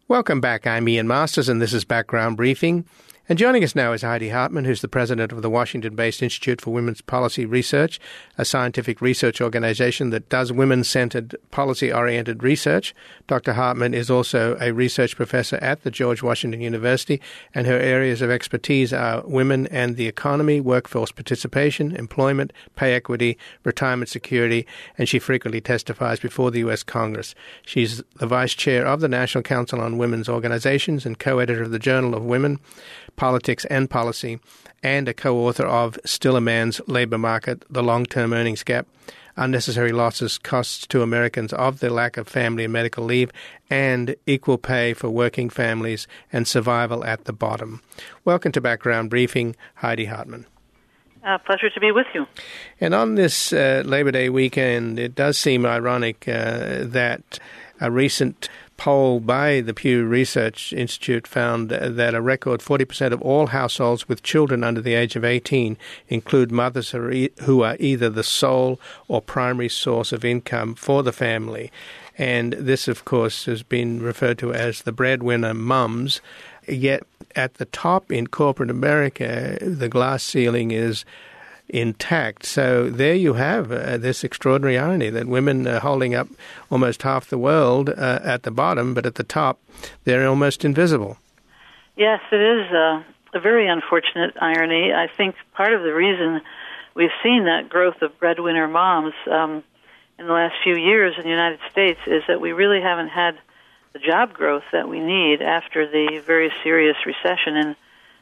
Welcome back. I'm Ian Masters, and this is Background Briefing. And joining us now is Heidi Hartman, who's the president of the Washington-based Institute for Women's Policy Research, a scientific research organization that does women-centered, policy-oriented research. Dr. Hartman is also a research professor at the George Washington University, and her areas of expertise are women and the economy, workforce participation, employment, pay equity, retirement security, and she frequently testifies before the U.S. Congress. She's the vice chair of the National Council on Women's Organizations and co-editor of the Journal of Women, Politics and Policy, and a co-author of Still a Man's Labor Market, The Long-Term Earnings Gap, Unnecessary Losses, Costs to Americans of the Lack of Family and Medical Leave, and Equal Pay for Working Families and Survival at the Bottom. Welcome to Background Briefing, Heidi Hartman. Pleasure to be with you. And on this Labor Day weekend, it does seem ironic that a recent poll by the Pew Research Institute found that a record 40% of all households with children under the age of 18 include mothers who are either the sole or primary source of income for the family. And this, of course, has been referred to as the breadwinner mums. Yet at the top in corporate America, the glass ceiling is intact. So there you have this extraordinary irony that women are holding up almost half the world at the bottom, but at the top, they're almost invisible. Yes, it is a very unfortunate irony. I think part of the reason we've seen that growth of breadwinner moms in the last few years in the United States is that we really haven't had the job growth that we need after the very serious recession in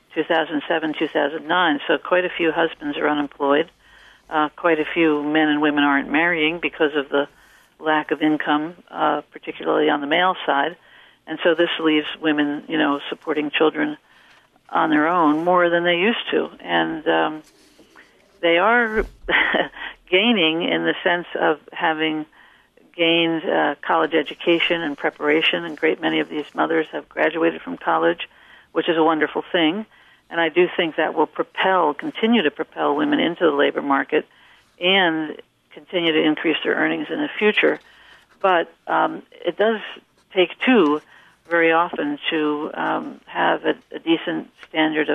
2007, 2009. So quite a few husbands are unemployed. Quite a few men and women aren't marrying because of the lack of income, particularly on the male side. And so this leaves women, supporting children on their own more than they used to. And they are gaining in the sense of having gained college education and preparation, and great many of these mothers have graduated from college, which is a wonderful thing. And I do think that will continue to propel women into the labor market and continue to increase their earnings in the future. But it does take two very often to have a decent standard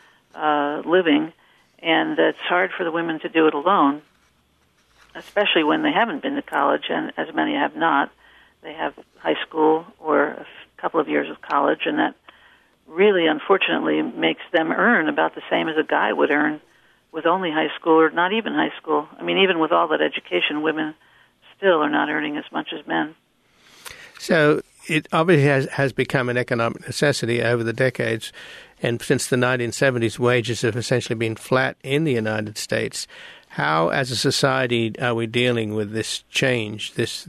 of living, and it's hard for the women to do it alone, especially when they haven't been to college, and as many have not. They have high school or a couple of years of college, and that really, unfortunately, makes them earn about the same as a guy would earn with only high school or not even high school. I mean, even with all that education, women still are not earning as much as men. So it obviously has become an economic necessity over the decades, and since the 1970s, wages have essentially been flat in the United States. How, as a society, are we dealing with this change, this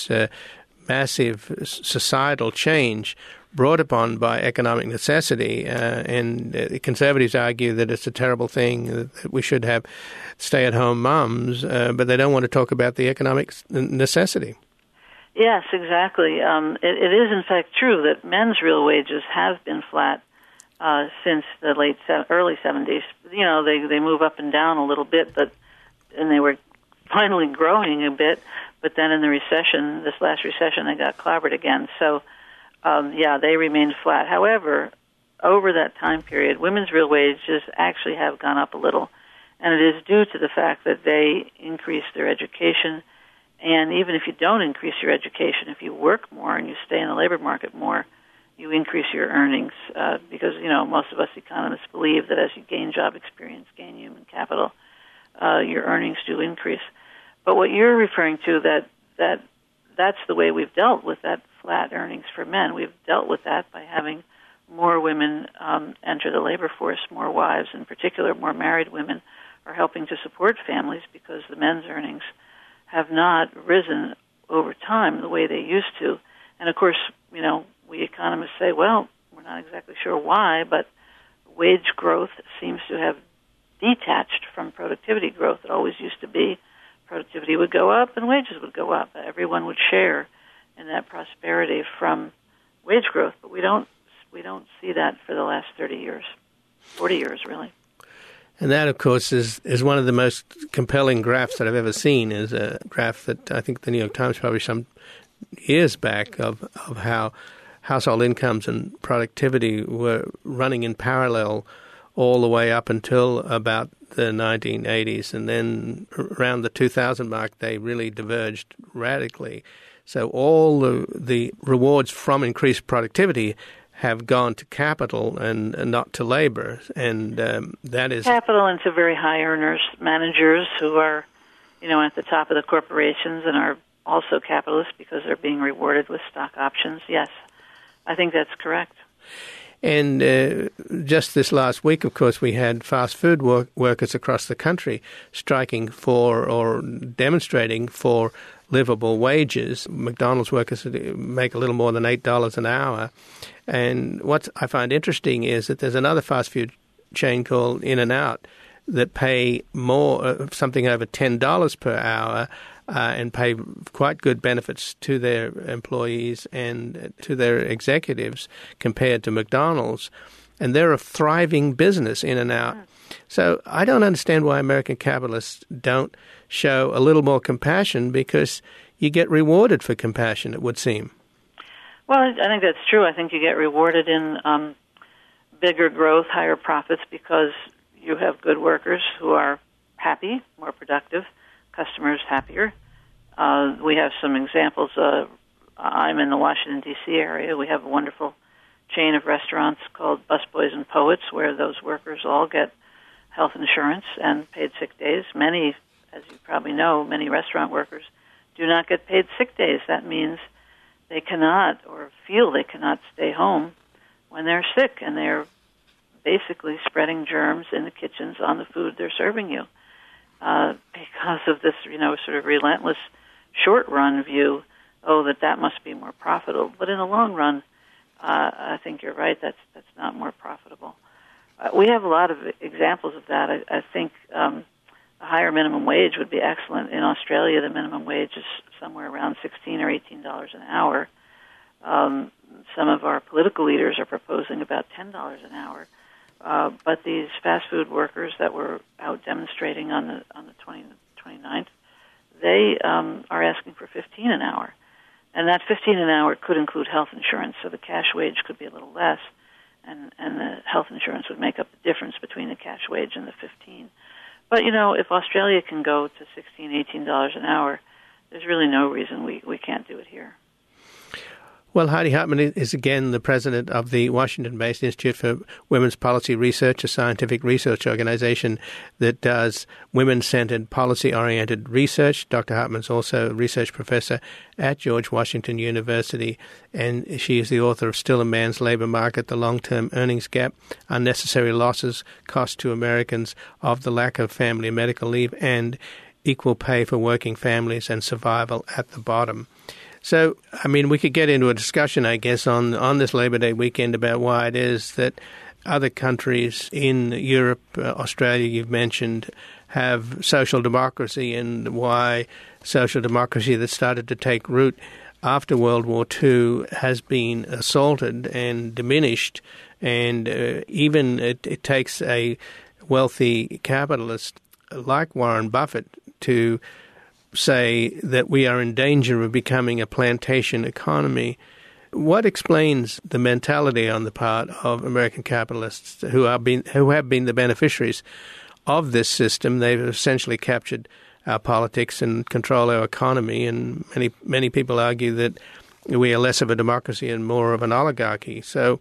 massive societal change brought upon by economic necessity? And conservatives argue that it's a terrible thing, that we should have stay-at-home moms, but they don't want to talk about the economic necessity. Yes, exactly. It is, in fact, true that men's real wages have been flat since the early 70s. They move up and down a little bit, and they were finally growing a bit, but then in the recession, this last recession, they got clobbered again. So, they remained flat. However, over that time period, women's real wages actually have gone up a little, and it is due to the fact that they increased their education. And even if you don't increase your education, if you work more and you stay in the labor market more, you increase your earnings because, most of us economists believe that as you gain job experience, gain human capital, your earnings do increase. But what you're referring to, that's the way we've dealt with that flat earnings for men. We've dealt with that by having more women enter the labor force, more wives in particular, more married women are helping to support families because the men's earnings have not risen over time the way they used to. And of course, we economists say, well, we're not exactly sure why, but wage growth seems to have detached from productivity growth. It always used to be productivity would go up and wages would go up. Everyone would share in that prosperity from wage growth, but we don't see that for the last 30 years, 40 years really. And that, of course, is one of the most compelling graphs that I've ever seen, is a graph that I think the New York Times published some years back of how household incomes and productivity were running in parallel all the way up until about the 1980s, and then around the 2000 mark they really diverged radically. So all the rewards from increased productivity have gone to capital and not to labor, and that is capital and to very high earners, managers who are, at the top of the corporations and are also capitalists because they're being rewarded with stock options. Yes, I think that's correct. And just this last week, of course, we had fast food workers across the country striking for or demonstrating for livable wages. McDonald's workers make a little more than $8 an hour. And what I find interesting is that there's another fast food chain called In-N-Out that pay more, something over $10 per hour, and pay quite good benefits to their employees and to their executives compared to McDonald's. And they're a thriving business, In-N-Out. So I don't understand why American capitalists don't show a little more compassion, because you get rewarded for compassion, it would seem. Well, I think that's true. I think you get rewarded in bigger growth, higher profits, because you have good workers who are happy, more productive, customers happier. We have some examples. I'm in the Washington, D.C. area. We have a wonderful chain of restaurants called Busboys and Poets, where those workers all get health insurance and paid sick days. Many, as you probably know, many restaurant workers do not get paid sick days. That means they cannot, or feel they cannot, stay home when they're sick, and they're basically spreading germs in the kitchens on the food they're serving you. Because of this, sort of relentless short-run view, that must be more profitable. But in the long run, I think you're right, that's not more profitable. We have a lot of examples of that. I think a higher minimum wage would be excellent. In Australia, the minimum wage is somewhere around $16 or $18 an hour. Some of our political leaders are proposing about $10 an hour. But these fast food workers that were out demonstrating on the 29th, they are asking for $15 an hour. And that $15 an hour could include health insurance, so the cash wage could be a little less, and the health insurance would make up the difference between the cash wage and the $15. But, if Australia can go to $16, $18 an hour, there's really no reason we can't do it here. Well, Heidi Hartman is again the president of the Washington-based Institute for Women's Policy Research, a scientific research organization that does women-centered, policy-oriented research. Dr. Hartman's also a research professor at George Washington University, and she is the author of Still a Man's Labor Market, The Long-Term Earnings Gap, Unnecessary Losses, Cost to Americans of the Lack of Family and Medical Leave, and Equal Pay for Working Families and Survival at the Bottom. So, we could get into a discussion, I guess, on this Labor Day weekend about why it is that other countries in Europe, Australia, you've mentioned, have social democracy, and why social democracy that started to take root after World War II has been assaulted and diminished, and even it takes a wealthy capitalist like Warren Buffett to say that we are in danger of becoming a plantation economy. What explains the mentality on the part of American capitalists who have been the beneficiaries of this system? They've essentially captured our politics and control our economy, and many people argue that we are less of a democracy and more of an oligarchy. So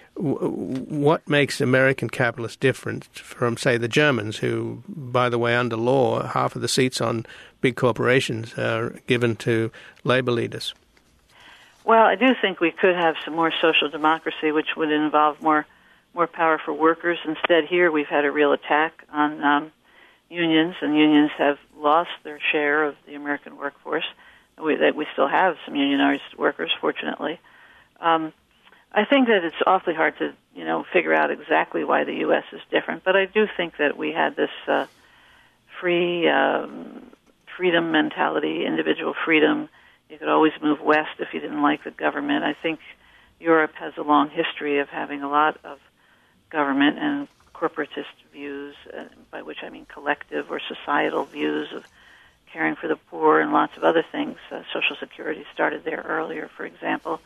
what makes American capitalists different from, say, the Germans, who, by the way, under law, half of the seats on big corporations are given to labor leaders? Well, I do think we could have some more social democracy, which would involve more power for workers. Instead, here we've had a real attack on unions, and unions have lost their share of the American workforce. We still have some unionized workers, fortunately. I think that it's awfully hard to, figure out exactly why the U.S. is different, but I do think that we had this freedom mentality, individual freedom. You could always move west if you didn't like the government. I think Europe has a long history of having a lot of government and corporatist views, by which I mean collective or societal views of caring for the poor and lots of other things. Social Security started there earlier, for example.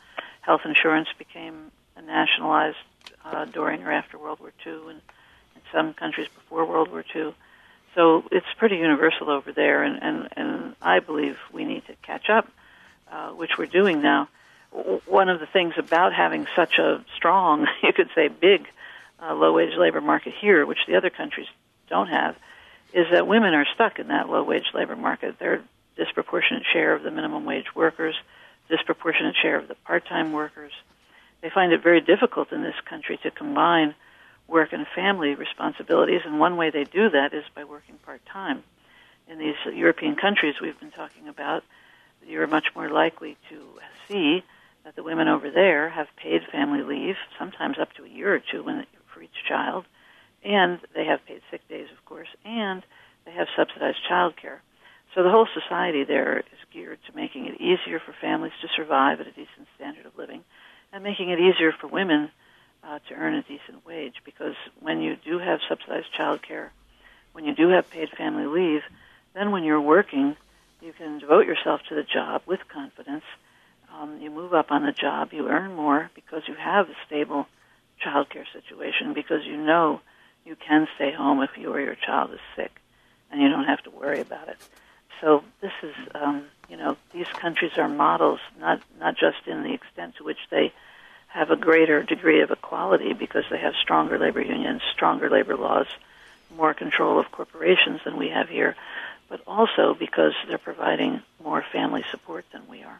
health insurance became nationalized during or after World War II, and in some countries before World War II. So it's pretty universal over there, and I believe we need to catch up, which we're doing now. One of the things about having such a strong, you could say big, low-wage labor market here, which the other countries don't have, is that women are stuck in that low-wage labor market. They're a disproportionate share of the minimum wage workers, disproportionate share of the part-time workers. They find it very difficult in this country to combine work and family responsibilities, and one way they do that is by working part-time. In these European countries we've been talking about, you're much more likely to see that the women over there have paid family leave, sometimes up to a year or two for each child, and they have paid sick days, of course, and they have subsidized child care. So the whole society there is geared to making it easier for families to survive at a decent standard of living and making it easier for women to earn a decent wage, because when you do have subsidized child care, when you do have paid family leave, then when you're working, you can devote yourself to the job with confidence. You move up on the job, you earn more because you have a stable child care situation, because you know you can stay home if you or your child is sick, and you don't have to worry about it. So this is, these countries are models, not just in the extent to which they have a greater degree of equality because they have stronger labor unions, stronger labor laws, more control of corporations than we have here, but also because they're providing more family support than we are.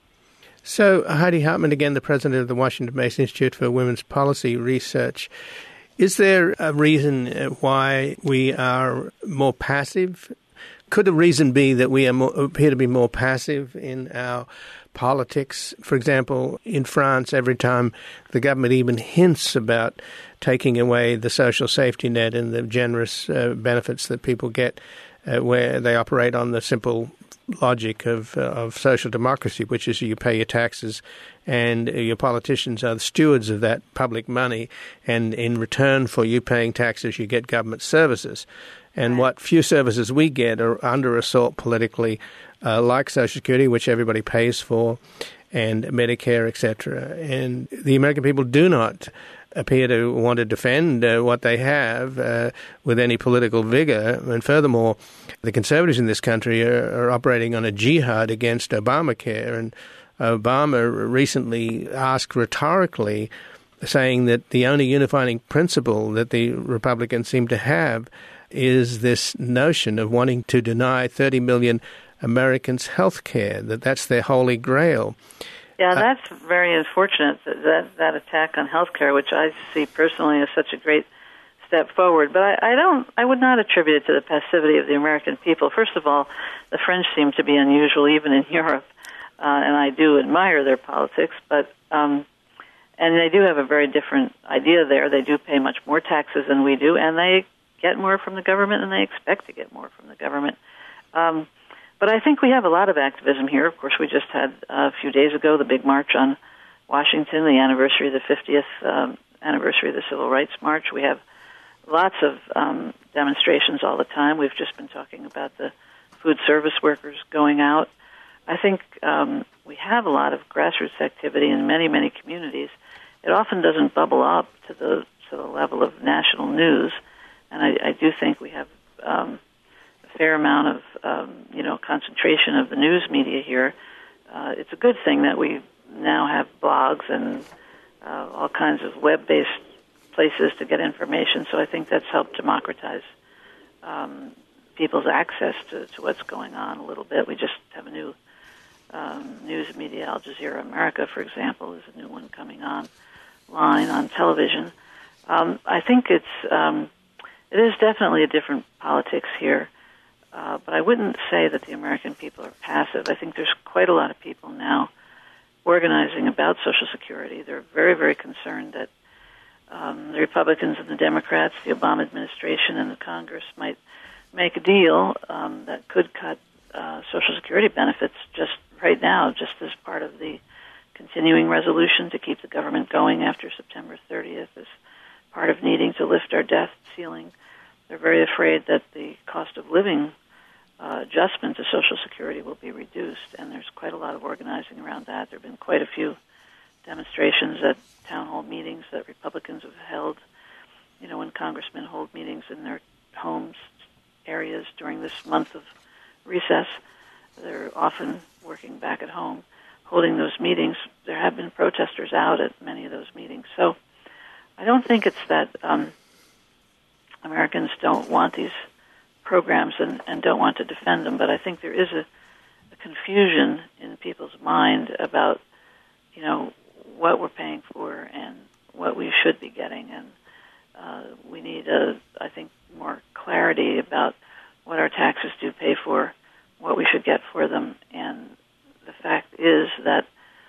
So, Heidi Hartman, again, the president of the Washington-based Institute for Women's Policy Research. Is there a reason why we are more passive? Could a reason be that we appear to be more passive in our politics? For example, in France, every time the government even hints about taking away the social safety net and the generous benefits that people get, where they operate on the simple logic of social democracy, which is you pay your taxes and your politicians are the stewards of that public money, and in return for you paying taxes you get government services. And what few services we get are under assault politically, like Social Security, which everybody pays for, and Medicare, etc. And the American people do not appear to want to defend what they have with any political vigor. And furthermore, the conservatives in this country are operating on a jihad against Obamacare. And Obama recently asked rhetorically, saying that the only unifying principle that the Republicans seem to have is this notion of wanting to deny 30 million Americans health care, that's their holy grail. Yeah, that's very unfortunate, that attack on health care, which I see personally as such a great step forward. But I would not attribute it to the passivity of the American people. First of all, the French seem to be unusual even in Europe, and I do admire their politics, but and they do have a very different idea there. They do pay much more taxes than we do, and they get more from the government, and they expect to get more from the government. But I think we have a lot of activism here. Of course, we just had a few days ago the big march on Washington, the anniversary, the 50th anniversary of the Civil Rights March. We have lots of demonstrations all the time. We've just been talking about the food service workers going out. I think we have a lot of grassroots activity in many, many communities. It often doesn't bubble up to the level of national news, and I do think we have a fair amount of concentration of the news media here. It's a good thing that we now have blogs and all kinds of web-based places to get information, so I think that's helped democratize people's access to what's going on a little bit. We just have a new news media, Al Jazeera America, for example, is a new one coming online on television. I think it is definitely a different politics here. But I wouldn't say that the American people are passive. I think there's quite a lot of people now organizing about Social Security. They're very, very concerned that the Republicans and the Democrats, the Obama administration and the Congress might make a deal that could cut Social Security benefits just right now, just as part of the continuing resolution to keep the government going after September 30th, as part of needing to lift our debt ceiling. They're very afraid that the cost of living adjustment to Social Security will be reduced, and there's quite a lot of organizing around that. There have been quite a few demonstrations at town hall meetings that Republicans have held, when congressmen hold meetings in their homes areas during this month of recess. They're often working back at home, holding those meetings. There have been protesters out at many of those meetings. So I don't think it's that Americans don't want these programs and don't want to defend them, but I think there is a confusion in people's mind about, what we're paying for and what we should be getting. And we need, I think, more clarity about what our taxes do pay for, what we should get for them. And the fact is that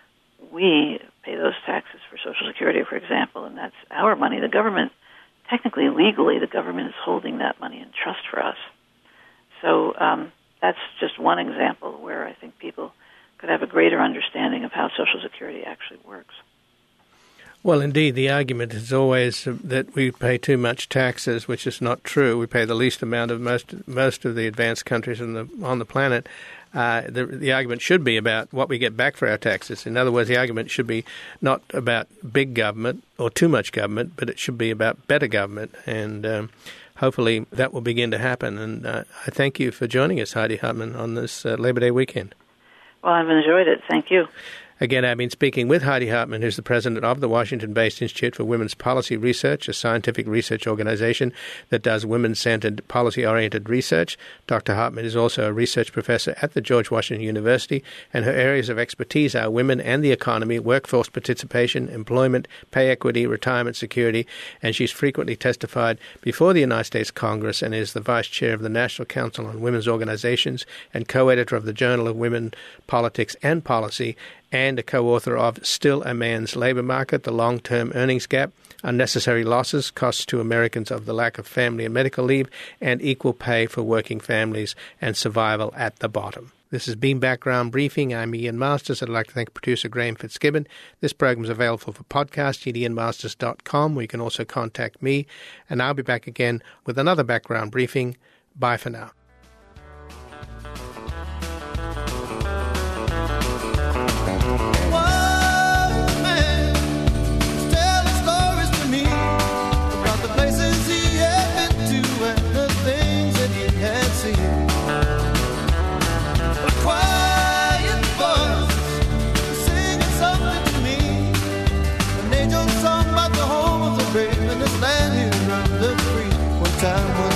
we pay those taxes for Social Security, for example, and that's our money. The government, technically, legally, the government is holding that money in trust for us. So that's just one example where I think people could have a greater understanding of how Social Security actually works. Well, indeed, the argument is always that we pay too much taxes, which is not true. We pay the least amount of most of the advanced countries on the planet. The argument should be about what we get back for our taxes. In other words, the argument should be not about big government or too much government, but it should be about better government. And hopefully that will begin to happen. And I thank you for joining us, Heidi Hartmann, on this Labor Day weekend. Well, I've enjoyed it. Thank you. Again, I've been speaking with Heidi Hartmann, who's the president of the Washington-based Institute for Women's Policy Research, a scientific research organization that does women-centered, policy-oriented research. Dr. Hartmann is also a research professor at the George Washington University, and her areas of expertise are women and the economy, workforce participation, employment, pay equity, retirement security, and she's frequently testified before the United States Congress and is the vice chair of the National Council on Women's Organizations and co-editor of the Journal of Women, Politics and Policy, and a co-author of Still a Man's Labor Market, The Long-Term Earnings Gap, Unnecessary Losses, Costs to Americans of the Lack of Family and Medical Leave, and Equal Pay for Working Families and Survival at the Bottom. This has been Background Briefing. I'm Ian Masters. I'd like to thank producer Graham Fitzgibbon. This program is available for podcast at ianmasters.com, where you can also contact me. And I'll be back again with another Background Briefing. Bye for now. Time